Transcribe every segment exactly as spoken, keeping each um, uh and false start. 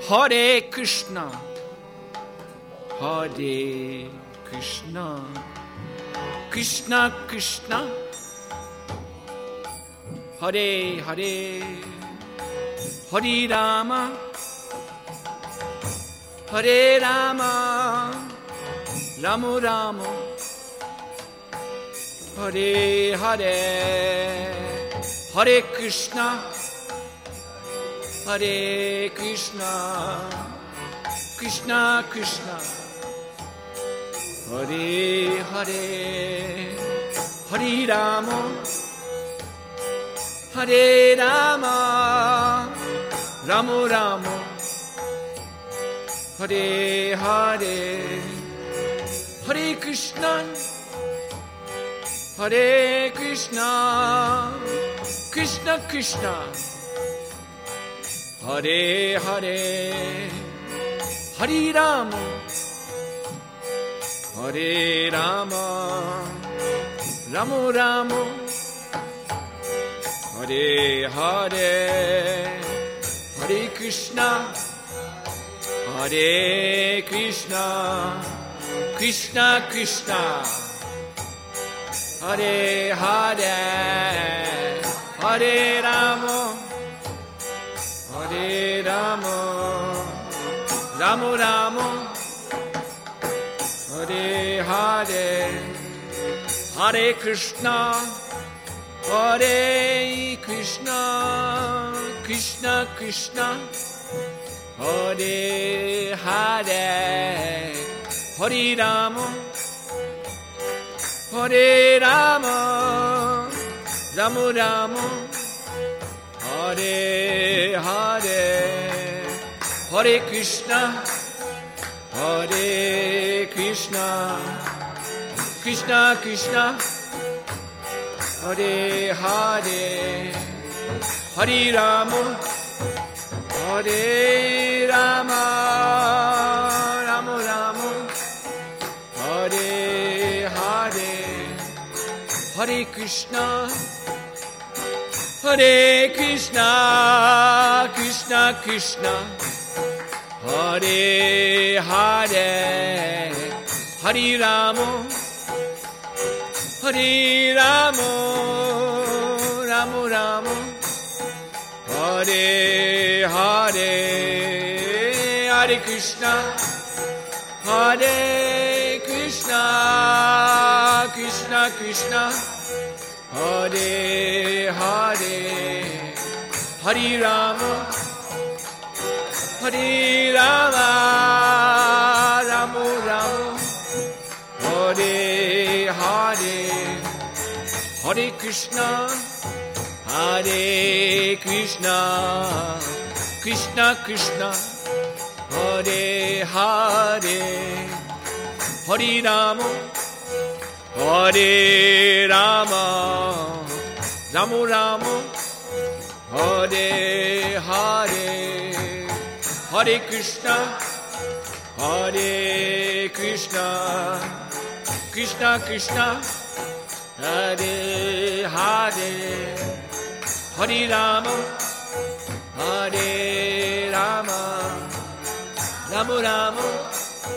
Hare Krishna, Hare Krishna, Krishna Krishna, Hare Hare, Hare Rama, Hare Rama, Rama Rama, Hare Hare, Hare Krishna, Hare Krishna, Krishna Krishna, Hare Hare, Hare Rama, Hare Rama, Rama Rama, Hare Hare, Hare Krishna, Hare Krishna, Krishna Krishna, Hare Hare, Hare Rama, Hare Rama, Rama Rama, Hare Hare, Hare Krishna, Hare Krishna, Krishna Krishna, Hare Hare, Hare Rama, Hare Rama, Rama Rama, Hare Hare, Hare Krishna, Hare Krishna, Krishna Krishna, Hare Hare, Hare Rama, Hare Rama, Rama Rama, Hare Hare, Hare Krishna, Hare Krishna, Krishna Krishna, Hare Hare, Hare Rama, Hare Rama, Rama Rama, Hare Hare, Hare Krishna, Hare Krishna, Krishna Krishna, Hare Hare, Hare Rama, Hare Rama, Rama Rama, Hare Hare, Hare Krishna, Hare Krishna, Krishna Krishna, Hare Hare, Hare Rama, Hare Rama, Rama Rama, Hare Hare, Hare Krishna, Hare Krishna, Krishna Krishna, Hare Hare, Hare Rama, Hare Rama, Rama Rama, Hare Hare, Hare Krishna, Hare Krishna, Krishna Krishna, Hare Hare, Hare Rama, Hare Rama, Rama Rama,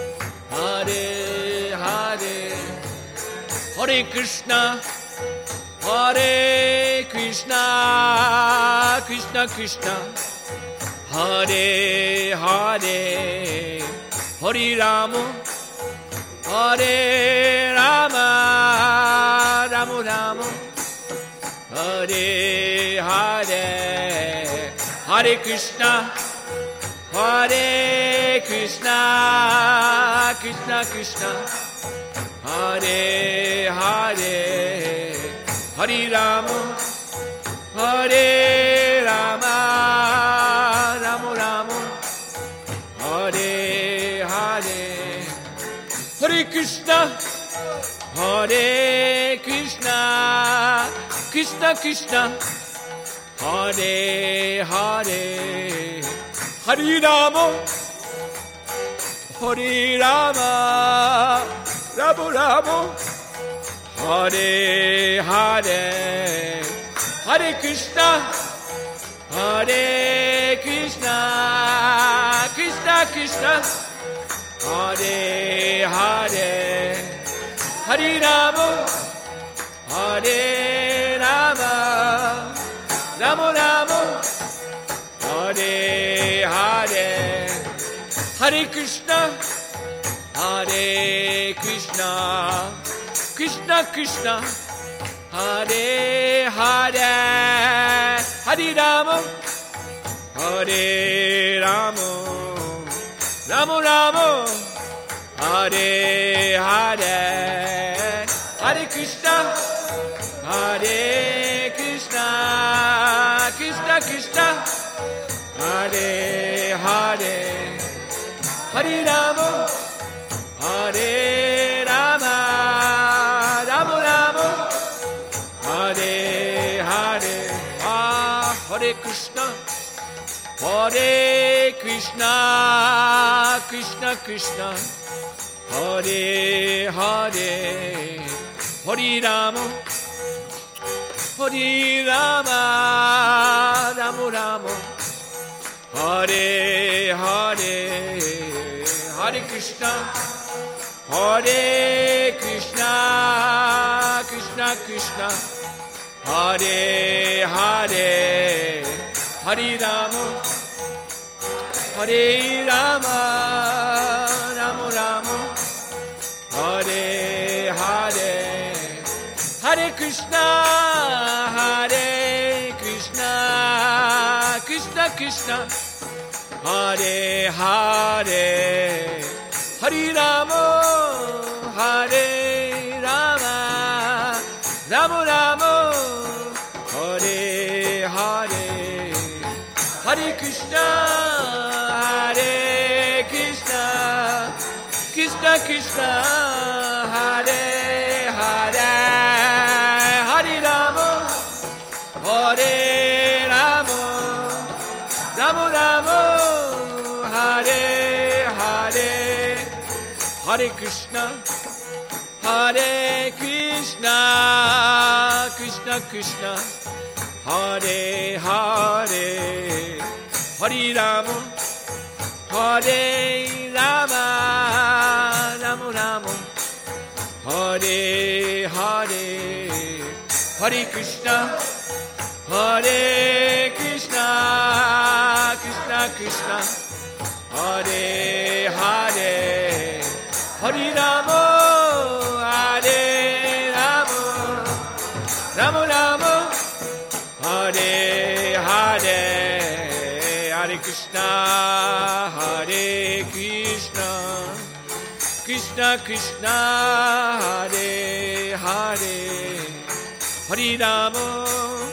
Hare Hare, Hare Krishna, Hare Krishna, Krishna Krishna, Hare Hare, Hare Rama, Hare Rama, Rama Rama, Hare Hare, Hare Krishna, Hare Krishna, Krishna Krishna, Hare Hare, Hare Rama, Hare Rama, Rama Rama, Hare Hare, Hare Krishna, Hare Krishna, Krishna Krishna, Hare Hare, Hare Rama, Hare Rama, Rama Rama, Hare Hare, Hare Krishna, Hare Krishna, Krishna Krishna Krishna Hare Hare Hare Rama Hare Rama Rama Rama Hare Hare Hare Krishna Hare Krishna Krishna Krishna Hare Hare Hare Rama Hare Rama Rama Rama Hare Hare Hare Krishna Hare Krishna Krishna Krishna Hare Hare Hare Rama Hare Rama Rama Rama Hare Hare Ah Hare Krishna Hare Krishna Krishna Krishna Hare Hare Hare Rama Hare Rama Rama Rama Hare Hare Hare Krishna Hare Krishna Krishna Krishna Hare Hare Hare Rama Hare Rama Rama Rama Hare Hare Hare Krishna Hare Krishna Krishna Krishna Hare Hare Hare Rama Hare Rama Rama Rama Hare Hare Hare Krishna Hare Krishna Krishna Krishna Hare Hare Hare Rama Hare Rama Rama Rama Hare Hare Hare Krishna Hare Krishna Krishna Krishna Hare Hare Hare Rama Hare Rama Rama Rama Hare Hare Hare Krishna Hare Krishna Krishna Krishna Hare Hare Hare Rama Hare Rama Rama Rama Hare Hare Hare Krishna Hare Krishna Krishna Krishna Hare Hare Hare Rama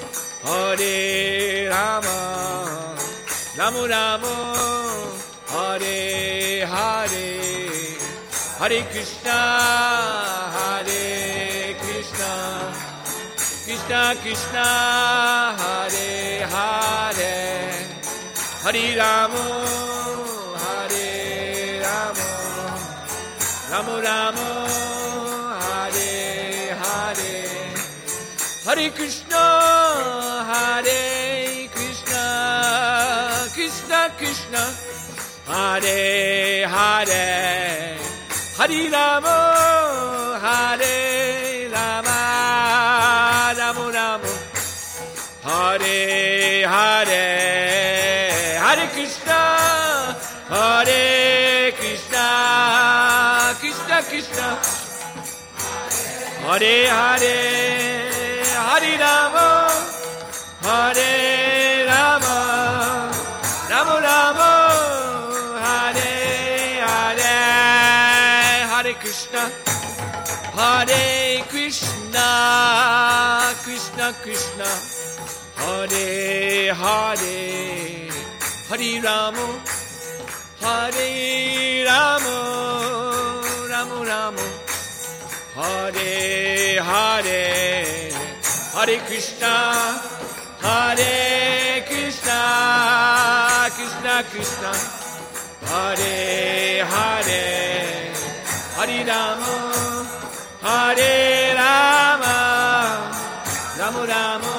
Hare Rama Rama Rama Hare Hare Hare Krishna Hare Krishna Krishna Krishna Hare Hare Hare Rama Hare Rama Rama Rama Hare Hare Hare Krishna Hare Krishna Krishna Krishna Hare Hare Hare Rama Hare Rama Rama Rama Hare Hare Hare Krishna Hare Krishna Krishna Krishna Hare Hare Hare Rama Hare Rama Rama Rama Hare Hare Hare Krishna Hare Krishna Krishna Krishna Hare Hare Hare Rama Hare Rama Rama Rama Hare Hare Hare Krishna Hare Krishna Krishna Krishna Hare Hare Hare Rama Hare Rama Rama Rama